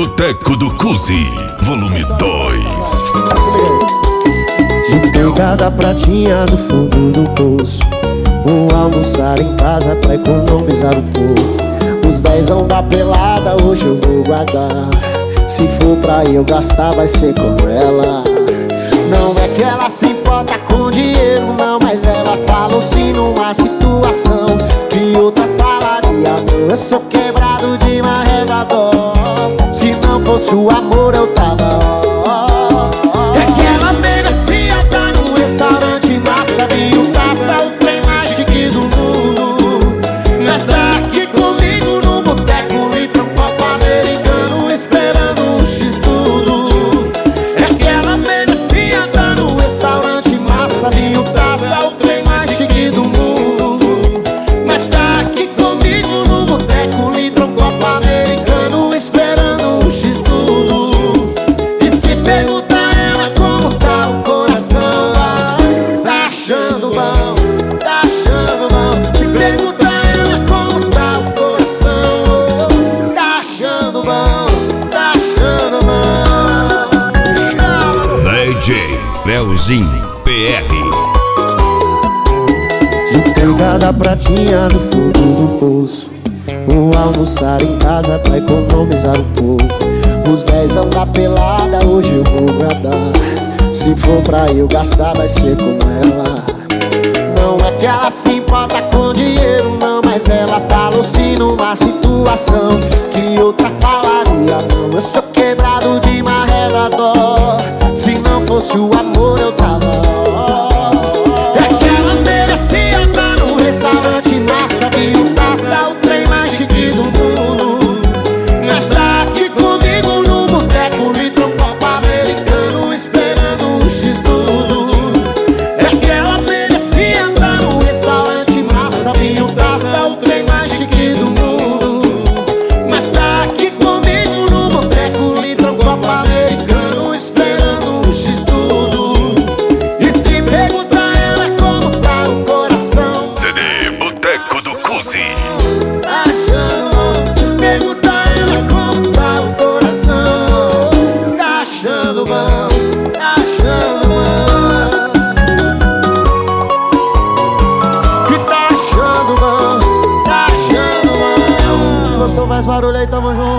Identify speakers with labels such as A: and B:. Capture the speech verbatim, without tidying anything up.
A: Boteco do Cusi, volume dois.
B: De pegar da pratinha do fundo do poço, vou almoçar em casa pra economizar um pouco. Os dezão da pelada hoje eu vou guardar. Se for pra eu gastar vai ser com ela. Não é que ela se importa com dinheiro não, mas ela falou sim numa situação que outra falaria não. Eu sou quebrado de marredador. Se não fosse o amor eu tava ó. É que ela merecia estar no restaurante massa, vinho, taça, o trem mais chique do mundo. Mas tá aqui comigo no boteco, litrão, copo americano, esperando um x-tudo. É que ela merecia estar no restaurante massa, vinho, taça, o trem mais chique do mundo. Mas tá aqui comigo no boteco, litrão, copo americano, esperando um x-tudo. E se pergunta ela como tá o coração, ah, tá achando bom, tá achando bom. Se pergunta ela como tá o coração, oh, tá achando bom, tá achando bom.
A: D J Leozinho P R.
B: De pegar da pratinha do fundo do poço, vou almoçar em casa pra economizar um pouco. Os dezão da pelada hoje eu vou guardar. Se for pra eu gastar vai ser com ela. Não é que ela se importa com dinheiro não, mas ela falou sim numa situação que outra falaria não. Eu sou quebrado de marredador. Se não fosse o amor eu tava ó. É que ela merecia estar no restaurante massa, vinho, taça, o trem mais chique do mundo. Mas tá aqui comigo no boteco, litrão, copo americano, esperando um x-tudo. É que ela merecia estar no restaurante massa, vinho, taça, o trem mais chique do mundo. Mas tá aqui comigo no boteco, litrão, copo americano, esperando um x-tudo. E se pergunta ela como tá o coração,
A: C D Boteco do Cusi.
B: tá achando bom. Se pergunta ela como tá o coração, tá achando bom, tá achando bom. Que tá achando bom, tá achando bom. Gostou, faz barulho aí, tamo junto.